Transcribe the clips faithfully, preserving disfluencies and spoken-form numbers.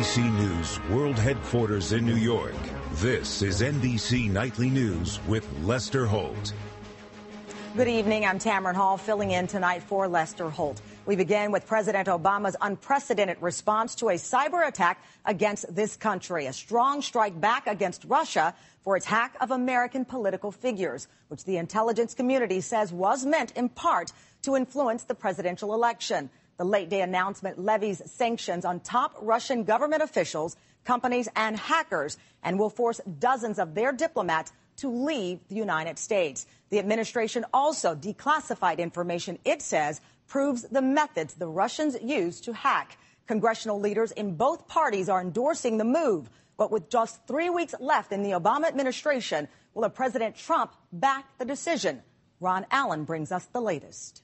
C News World Headquarters in New York, this is N B C Nightly News with Lester Holt. Good evening. I'm Tamron Hall, filling in tonight for Lester Holt. We begin with President Obama's unprecedented response to a cyber attack against this country, a strong strike back against Russia for its hack of American political figures, which the intelligence community says was meant in part to influence the presidential election. The late-day announcement levies sanctions on top Russian government officials, companies, and hackers, and will force dozens of their diplomats to leave the United States. The administration also declassified information it says proves the methods the Russians used to hack. Congressional leaders in both parties are endorsing the move. But with just three weeks left in the Obama administration, will President Trump back the decision? Ron Allen brings us the latest.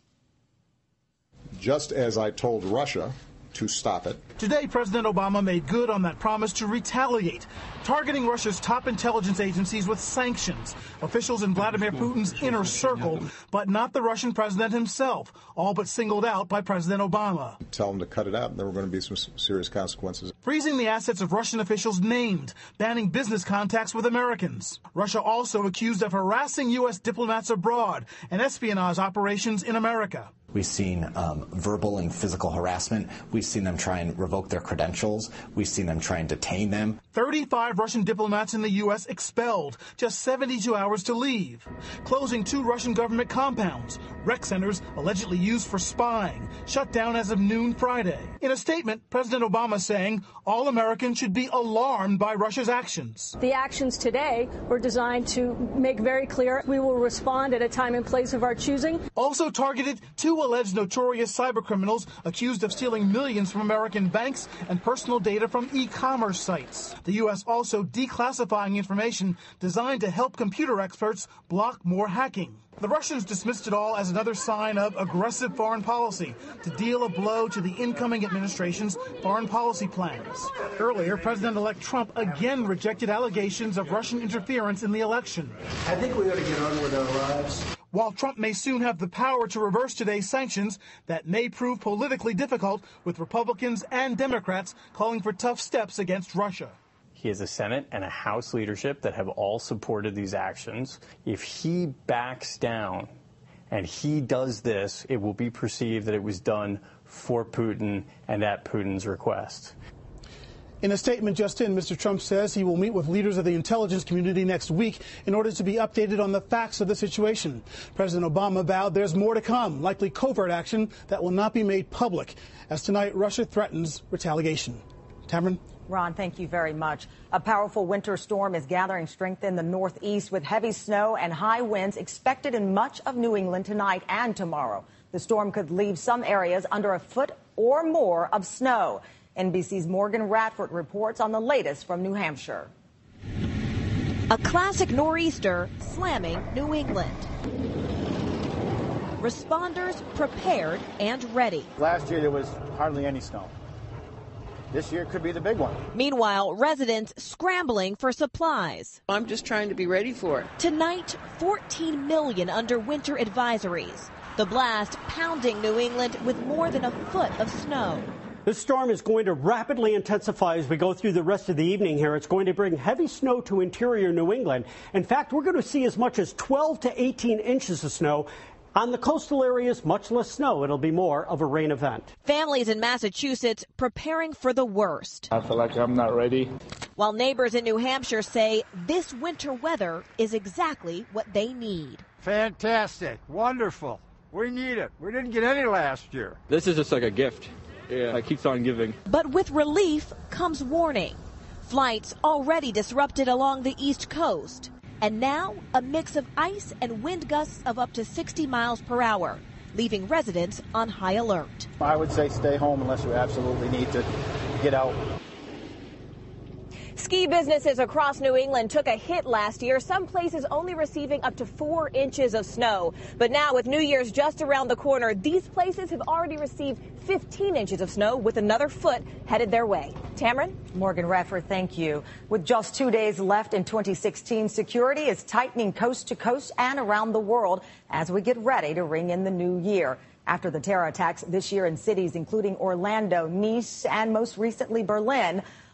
Just as I told Russia to stop it. Today, President Obama made good on that promise to retaliate, targeting Russia's top intelligence agencies with sanctions, officials in Vladimir Putin's inner circle, but not the Russian president himself, all but singled out by President Obama. Tell them to cut it out, and there were going to be some serious consequences. Freezing the assets of Russian officials named, banning business contacts with Americans. Russia also accused of harassing U S diplomats abroad and espionage operations in America. We've seen um, verbal and physical harassment. We've seen them try and revoke their credentials. We've seen them try and detain them. thirty-five Russian diplomats in the U S expelled, just seventy-two hours to leave. Closing two Russian government compounds, rec centers allegedly used for spying, shut down as of noon Friday. In a statement, President Obama saying all Americans should be alarmed by Russia's actions. The actions today were designed to make very clear we will respond at a time and place of our choosing. Also targeted two alleged notorious cybercriminals accused of stealing millions from American banks and personal data from e-commerce sites. The U S also declassifying information designed to help computer experts block more hacking. The Russians dismissed it all as another sign of aggressive foreign policy to deal a blow to the incoming administration's foreign policy plans. Earlier, President-elect Trump again rejected allegations of Russian interference in the election. I think we ought to get on with our lives. While Trump may soon have the power to reverse today's sanctions, that may prove politically difficult, with Republicans and Democrats calling for tough steps against Russia. He has a Senate and a House leadership that have all supported these actions. If he backs down and he does this, it will be perceived that it was done for Putin and at Putin's request. In a statement just in, Mister Trump says he will meet with leaders of the intelligence community next week in order to be updated on the facts of the situation. President Obama vowed there's more to come, likely covert action that will not be made public, as tonight Russia threatens retaliation. Tamron? Ron, thank you very much. A powerful winter storm is gathering strength in the northeast with heavy snow and high winds expected in much of New England tonight and tomorrow. The storm could leave some areas under a foot or more of snow. N B C's Morgan Radford reports on the latest from New Hampshire. A classic nor'easter slamming New England. Responders prepared and ready. Last year there was hardly any snow. This year could be the big one. Meanwhile, residents scrambling for supplies. I'm just trying to be ready for it. Tonight, fourteen million under winter advisories. The blast pounding New England with more than a foot of snow. This storm is going to rapidly intensify as we go through the rest of the evening here. It's going to bring heavy snow to interior New England. In fact, we're going to see as much as twelve to eighteen inches of snow. On the coastal areas, much less snow. It'll be more of a rain event. Families in Massachusetts preparing for the worst. I feel like I'm not ready. While neighbors in New Hampshire say this winter weather is exactly what they need. Fantastic. Wonderful. We need it. We didn't get any last year. This is just like a gift. Yeah, it keeps on giving. But with relief comes warning. Flights already disrupted along the East Coast. And now a mix of ice and wind gusts of up to sixty miles per hour, leaving residents on high alert. I would say stay home unless you absolutely need to get out. Ski businesses across New England took a hit last year, some places only receiving up to four inches of snow. But now with New Year's just around the corner, these places have already received fifteen inches of snow with another foot headed their way. Tamron? Morgan Radford, thank you. With just two days left in twenty sixteen, security is tightening coast to coast and around the world as we get ready to ring in the new year. After the terror attacks this year in cities including Orlando, Nice, and most recently Berlin,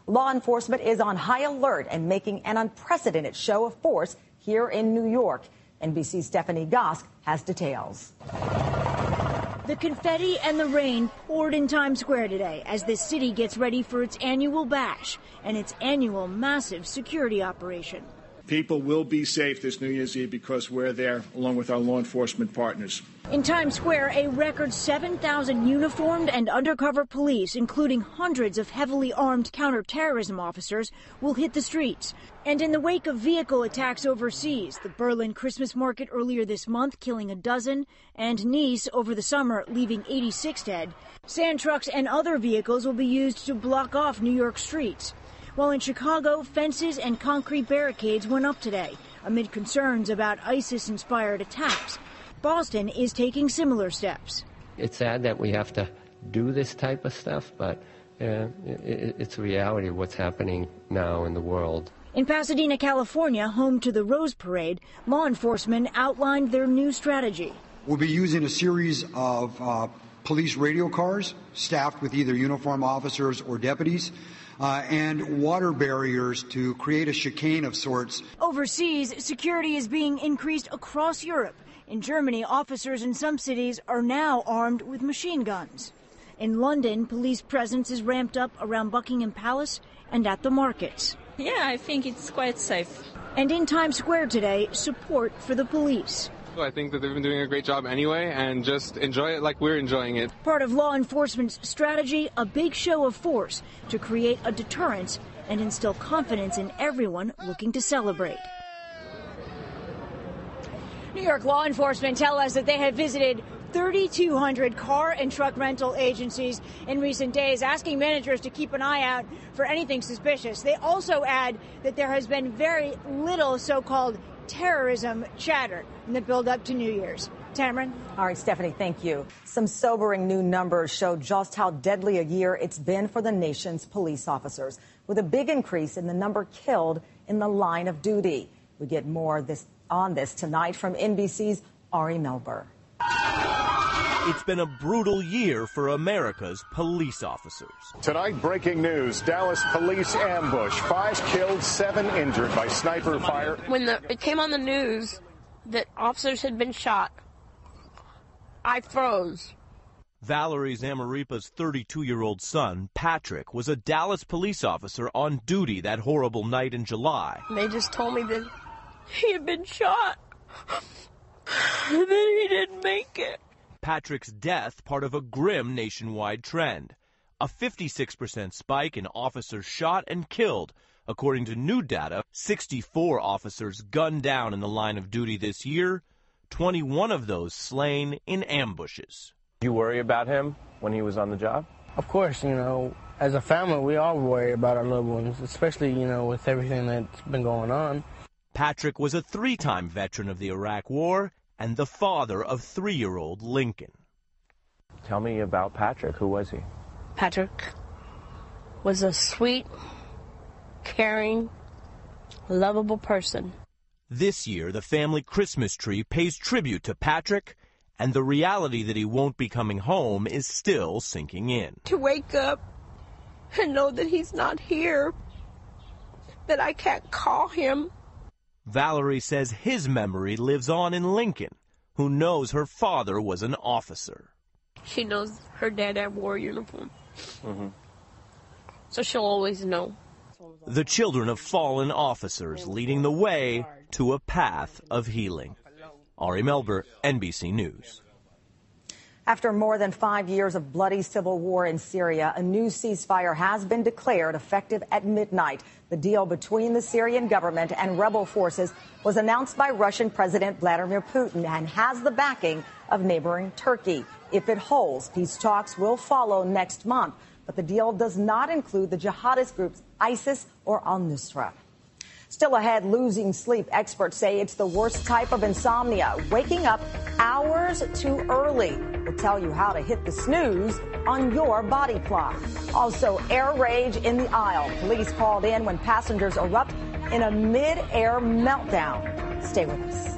Law enforcement is on high alert and making an unprecedented show of force here in New York. N B C's Stephanie Gosk has details. The confetti and the rain poured in Times Square today as the city gets ready for its annual bash and its annual massive security operation. People will be safe this New Year's Eve because we're there along with our law enforcement partners. In Times Square, a record seven thousand uniformed and undercover police, including hundreds of heavily armed counterterrorism officers, will hit the streets. And in the wake of vehicle attacks overseas, the Berlin Christmas market earlier this month killing a dozen, and Nice over the summer leaving eighty-six dead, sand trucks and other vehicles will be used to block off New York streets. While in Chicago, fences and concrete barricades went up today amid concerns about ISIS-inspired attacks. Boston is taking similar steps. It's sad that we have to do this type of stuff, but uh, it, it's a reality of what's happening now in the world. In Pasadena, California, home to the Rose Parade, law enforcement outlined their new strategy. We'll be using a series of uh, police radio cars staffed with either uniformed officers or deputies, Uh, and water barriers to create a chicane of sorts. Overseas, security is being increased across Europe. In Germany, officers in some cities are now armed with machine guns. In London, police presence is ramped up around Buckingham Palace and at the markets. Yeah, I think it's quite safe. And in Times Square today, support for the police. I think that they've been doing a great job anyway, and just enjoy it like we're enjoying it. Part of law enforcement's strategy, a big show of force to create a deterrence and instill confidence in everyone looking to celebrate. New York law enforcement tell us that they have visited thirty-two hundred car and truck rental agencies in recent days, asking managers to keep an eye out for anything suspicious. They also add that there has been very little so-called terrorism chatter in the build-up to New Year's. Tamron? All right, Stephanie, thank you. Some sobering new numbers show just how deadly a year it's been for the nation's police officers, with a big increase in the number killed in the line of duty. We get more this, on this tonight from N B C's Ari Melber. It's been a brutal year for America's police officers. Tonight, breaking news. Dallas police ambush. Five killed, seven injured by sniper fire. When the, it came on the news that officers had been shot, I froze. Valerie Zamaripa's thirty-two-year-old son, Patrick, was a Dallas police officer on duty that horrible night in July. They just told me that he had been shot and that he didn't make it. Patrick's death, part of a grim nationwide trend. A fifty-six percent spike in officers shot and killed. According to new data, sixty-four officers gunned down in the line of duty this year, twenty-one of those slain in ambushes. Do you worry about him when he was on the job? Of course, you know, as a family, we all worry about our loved ones, especially, you know, with everything that's been going on. Patrick was a three-time veteran of the Iraq War and the father of three-year-old Lincoln. Tell me about Patrick. Who was he? Patrick was a sweet, caring, lovable person. This year, the family Christmas tree pays tribute to Patrick, and the reality that he won't be coming home is still sinking in. To wake up and know that he's not here, that I can't call him. Valerie says his memory lives on in Lincoln, who knows her father was an officer. She knows her dad had war uniform. Mm-hmm. So she'll always know. The children of fallen officers leading the way to a path of healing. Ari Melber, N B C News. After more than five years of bloody civil war in Syria, a new ceasefire has been declared effective at midnight. The deal between the Syrian government and rebel forces was announced by Russian President Vladimir Putin and has the backing of neighboring Turkey. If it holds, peace talks will follow next month. But the deal does not include the jihadist groups ISIS or al-Nusra. Still ahead, losing sleep. Experts say it's the worst type of insomnia, waking up hours too early. We'll tell you how to hit the snooze on your body clock. Also, air rage in the aisle. Police called in when passengers erupt in a mid-air meltdown. Stay with us.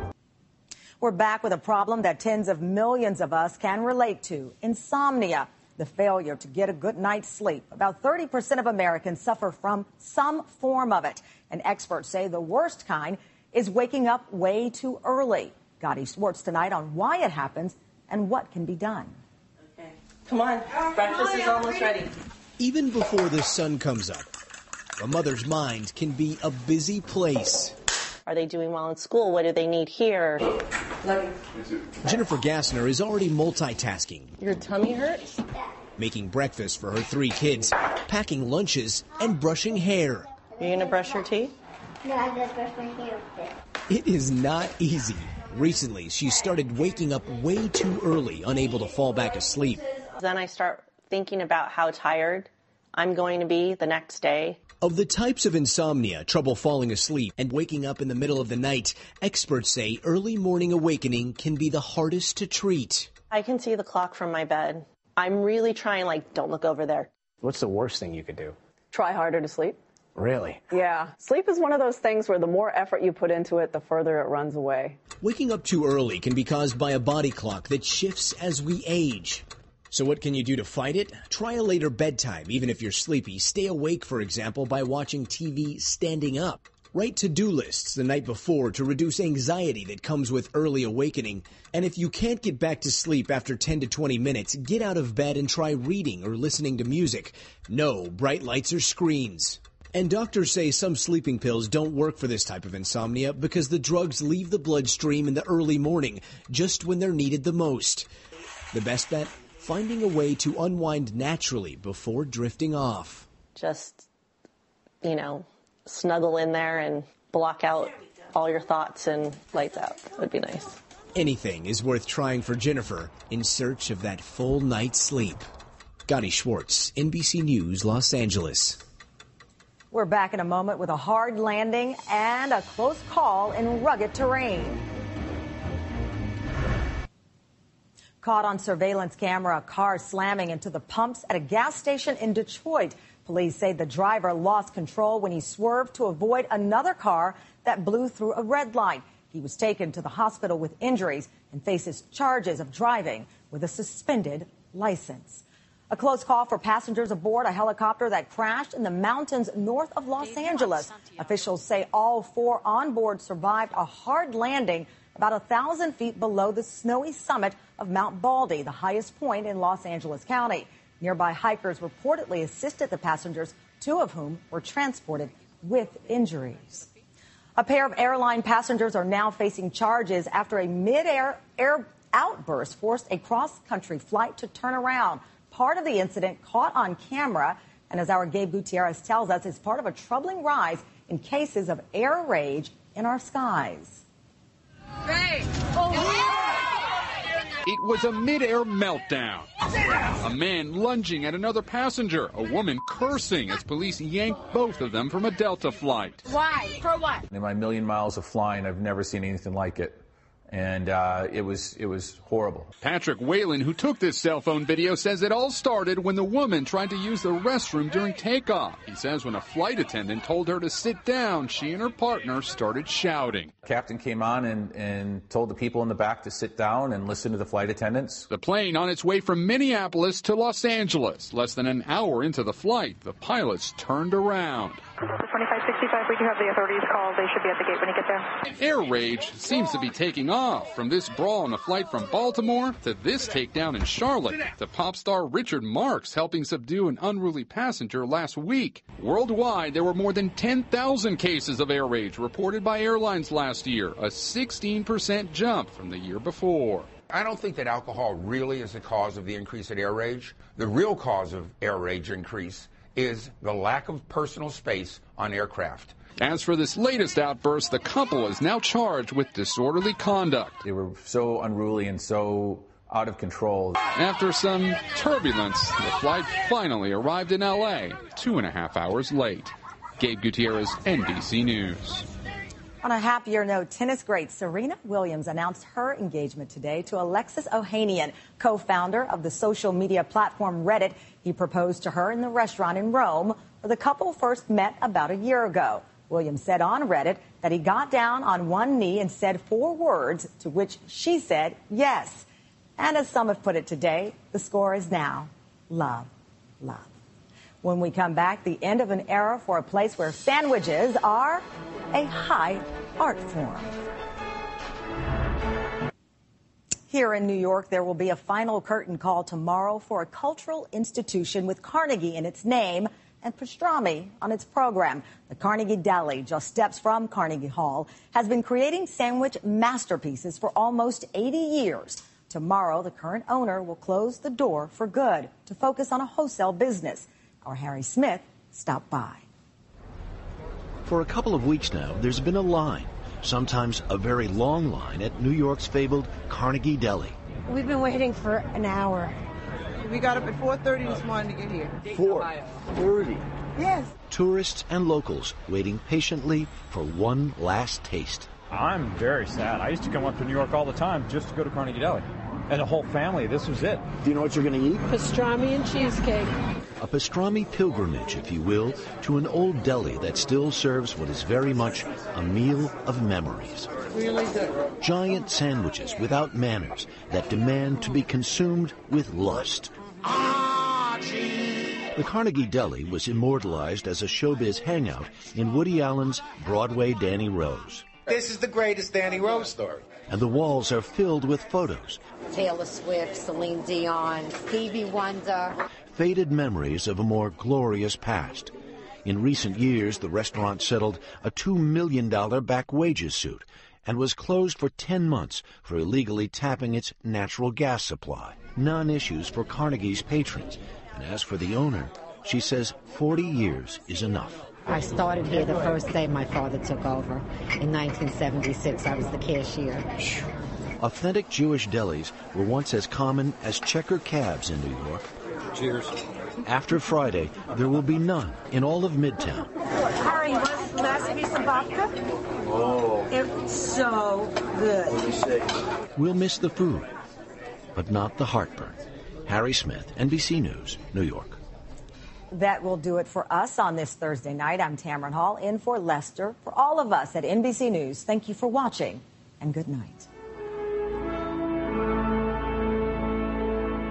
We're back with a problem that tens of millions of us can relate to: insomnia. the failure to get a good night's sleep. About thirty percent of Americans suffer from some form of it, and experts say the worst kind is waking up way too early. Gotti Schwartz tonight on why it happens and what can be done. Okay. Come on, breakfast is almost ready. Even before the sun comes up, a mother's mind can be a busy place. Are they doing well in school? What do they need here? Jennifer Gassner is already multitasking. Your tummy hurts? Making breakfast for her three kids, packing lunches, and brushing hair. You're going to brush your teeth? No, I just brush my hair. It is not easy. Recently, she started waking up way too early, unable to fall back asleep. Then I start thinking about how tired I'm going to be the next day. Of the types of insomnia, trouble falling asleep and waking up in the middle of the night, experts say early morning awakening can be the hardest to treat. I can see the clock from my bed. I'm really trying, like, don't look over there. What's the worst thing you could do? Try harder to sleep. Really? Yeah. Sleep is one of those things where the more effort you put into it, the further it runs away. Waking up too early can be caused by a body clock that shifts as we age. So what can you do to fight it? Try a later bedtime, even if you're sleepy. Stay awake, for example, by watching T V standing up. Write to-do lists the night before to reduce anxiety that comes with early awakening. And if you can't get back to sleep after ten to twenty minutes, get out of bed and try reading or listening to music. No bright lights or screens. And doctors say some sleeping pills don't work for this type of insomnia because the drugs leave the bloodstream in the early morning, just when they're needed the most. The best bet? Finding a way to unwind naturally before drifting off. Just, you know, snuggle in there and block out all your thoughts and lights out. That would be nice. Anything is worth trying for Jennifer in search of that full night's sleep. Gotti Schwartz, N B C News, Los Angeles. We're back in a moment with a hard landing and a close call in rugged terrain. Caught on surveillance camera, a car slamming into the pumps at a gas station in Detroit. Police say the driver lost control when he swerved to avoid another car that blew through a red light. He was taken to the hospital with injuries and faces charges of driving with a suspended license. A close call for passengers aboard a helicopter that crashed in the mountains north of Los Angeles. Officials say all four on board survived a hard landing about a thousand feet below the snowy summit of Mount Baldy, the highest point in Los Angeles County. Nearby hikers reportedly assisted the passengers, two of whom were transported with injuries. A pair of airline passengers are now facing charges after a mid-air air outburst forced a cross-country flight to turn around. Part of the incident caught on camera, and as our Gabe Gutierrez tells us, is part of a troubling rise in cases of air rage in our skies. Hey. Oh. It was a mid-air meltdown. A man lunging at another passenger, a woman cursing as police yanked both of them from a Delta flight. Why? For what? In my million miles of flying, I've never seen anything like it. And uh, it was it was horrible. Patrick Whalen, who took this cell phone video, says it all started when the woman tried to use the restroom during takeoff. He says when a flight attendant told her to sit down, she and her partner started shouting. Captain came on and, and told the people in the back to sit down and listen to the flight attendants. The plane on its way from Minneapolis to Los Angeles. Less than an hour into the flight, the pilots turned around. twenty-five sixty-five, we do have the authorities called. They should be at the gate when you get there. Air rage seems to be taking off. From this brawl on a flight from Baltimore to this takedown in Charlotte to pop star Richard Marx helping subdue an unruly passenger last week. Worldwide, there were more than ten thousand cases of air rage reported by airlines last year, a sixteen percent jump from the year before. I don't think that alcohol really is the cause of the increase in air rage. The real cause of air rage increase is the lack of personal space on aircraft. As for this latest outburst, the couple is now charged with disorderly conduct. They were so unruly and so out of control. After some turbulence, the flight finally arrived in L A two and a half hours late. Gabe Gutierrez, N B C News. On a happier note, tennis great Serena Williams announced her engagement today to Alexis Ohanian, co-founder of the social media platform Reddit. He proposed to her in the restaurant in Rome, where the couple first met about a year ago. Williams said on Reddit that he got down on one knee and said four words, to which she said yes. And as some have put it today, the score is now love, love. When we come back, the end of an era for a place where sandwiches are a high art form. Here in New York, there will be a final curtain call tomorrow for a cultural institution with Carnegie in its name and pastrami on its program. The Carnegie Deli, just steps from Carnegie Hall, has been creating sandwich masterpieces for almost eighty years. Tomorrow, the current owner will close the door for good to focus on a wholesale business. Our Harry Smith stopped by. For a couple of weeks now, there's been a line, sometimes a very long line, at New York's fabled Carnegie Deli. We've been waiting for an hour. We got up at four thirty this morning to get here. four thirty? Yes. Tourists and locals waiting patiently for one last taste. I'm very sad. I used to come up to New York all the time just to go to Carnegie Deli. And the whole family, this was it. Do you know what you're going to eat? Pastrami and cheesecake. A pastrami pilgrimage, if you will, to an old deli that still serves what is very much a meal of memories. Really good. Giant sandwiches without manners that demand to be consumed with lust. The Carnegie Deli was immortalized as a showbiz hangout in Woody Allen's Broadway Danny Rose. This is the greatest Danny Rose story. And the walls are filled with photos. Taylor Swift, Celine Dion, Stevie Wonder. Faded memories of a more glorious past. In recent years, the restaurant settled a two million dollars back wages suit and was closed for ten months for illegally tapping its natural gas supply. Non-issues for Carnegie's patrons. And as for the owner, she says forty years is enough. I started here the first day my father took over. In nineteen seventy-six, I was the cashier. Authentic Jewish delis were once as common as checker cabs in New York. Cheers. After Friday, there will be none in all of Midtown. Harry, you want this last piece of vodka? Oh. It's so good. What do you say? We'll miss the food, but not the heartburn. Harry Smith, N B C News, New York. That will do it for us on this Thursday night. I'm Tamron Hall, in for Lester. For all of us at N B C News, thank you for watching, and good night.